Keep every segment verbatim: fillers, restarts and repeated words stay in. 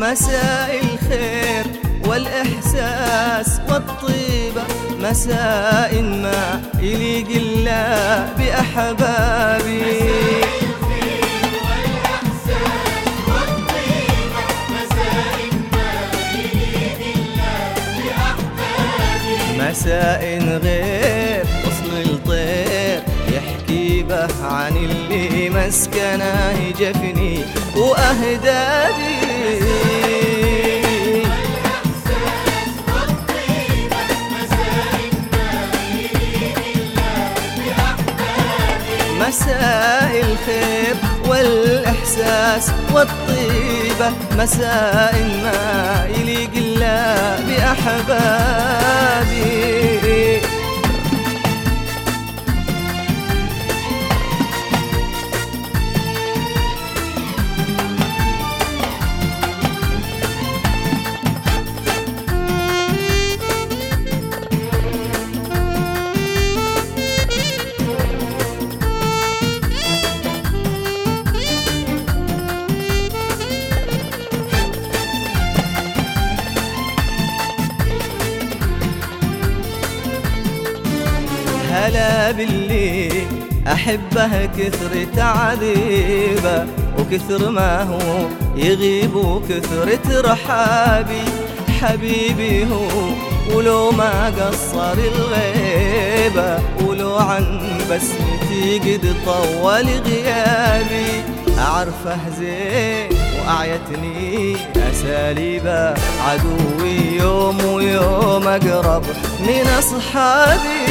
مساء الخير والإحساس والطيبة، مساء ما يليق الله بأحبابي. مساء غير وصل الطير يحكي به عن اللي مسكنه جفني وأهدابي. مساء الخير والإحساس والطيبة، مساء ما يليق الله بأحبابي. هلا باللي أحبه كثر تعذيبه، وكثر ما هو يغيب وكثر رحابي. حبيبي هو ولو ما قصر الغيبة، ولو عن بسمتي قد طول غيابي. أعرفه زين وأعيتني أساليبه، عدوي يوم ويوم أقرب من أصحابي.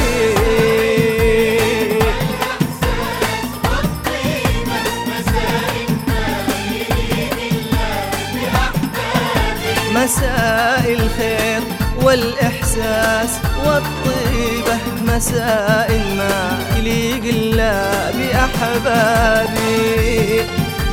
مساء الخير والإحساس والطيبة، مساء ما يليق الله بأحبابي.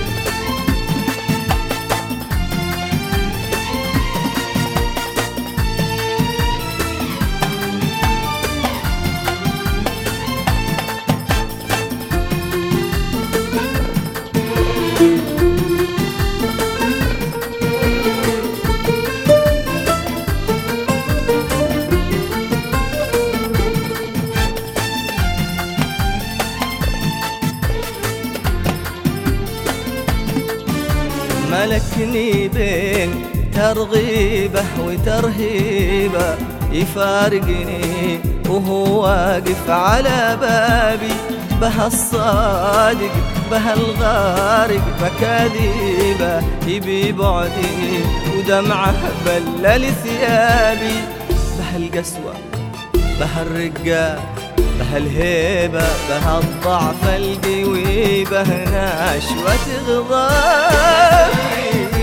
ملكني بين ترغيبه وترهيبه، يفارقني وهو واقف على بابي. بها الصادق بها الغارق بكاذيبه، يبي بعدي ودمعه بلل ثيابي. بها القسوة بها الرقة بها الهيبة، بها الضعف القوي، بها نشوة غضابي.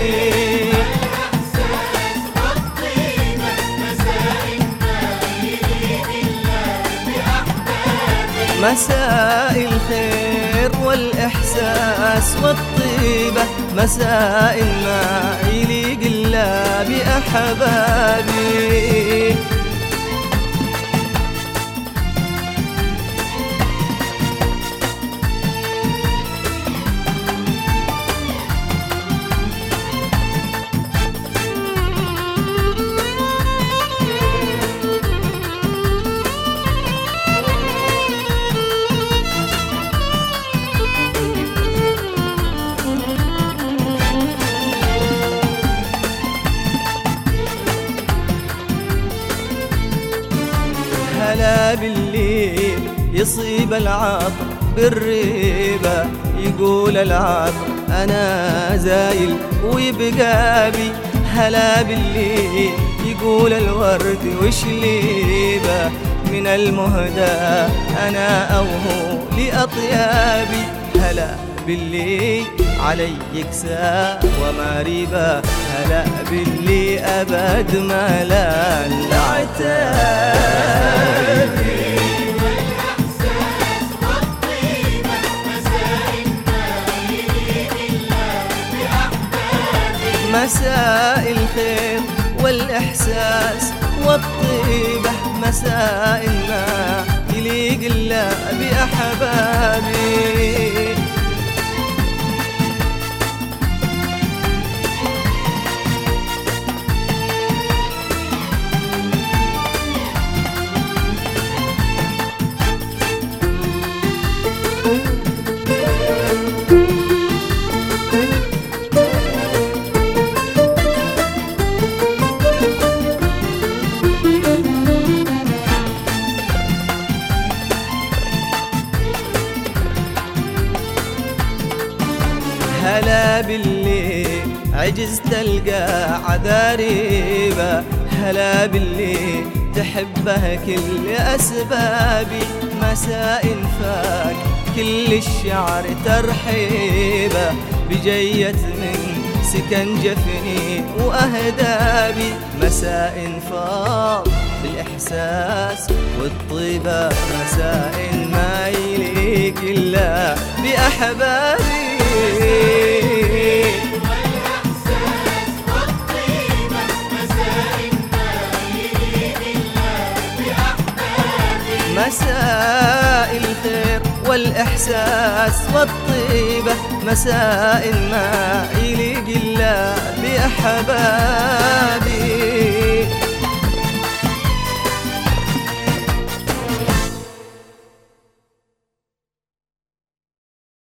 مساء الخير والإحساس والطيبة، مساء ما يليق الله بأحبابي. هلا باللي يصيب العطر بالريبة، يقول العطر أنا زايل ويبقى بي. هلا باللي يقول الورد وشليبة، من المهدى أنا أوهو لأطيابي. هلا باللي علي يكسى وما ريبة، هلا باللي أبد ما لا العتاب. مساء الخير والإحساس والطيبة، مساء ما يليق الله بأحبابي. هلا باللي عجز تلقى عذاريبه، هلا باللي تحبه كل أسبابي، مساء فاك كل الشعر ترحيبه، بجية من سكن جفني وأهدابي، مساء فاض بالإحساس والطيبة، مساء ما يليق إلا بأحبابي. مساء الخير والإحساس والطيبة، مساء ما يليق إلا بأحبابي.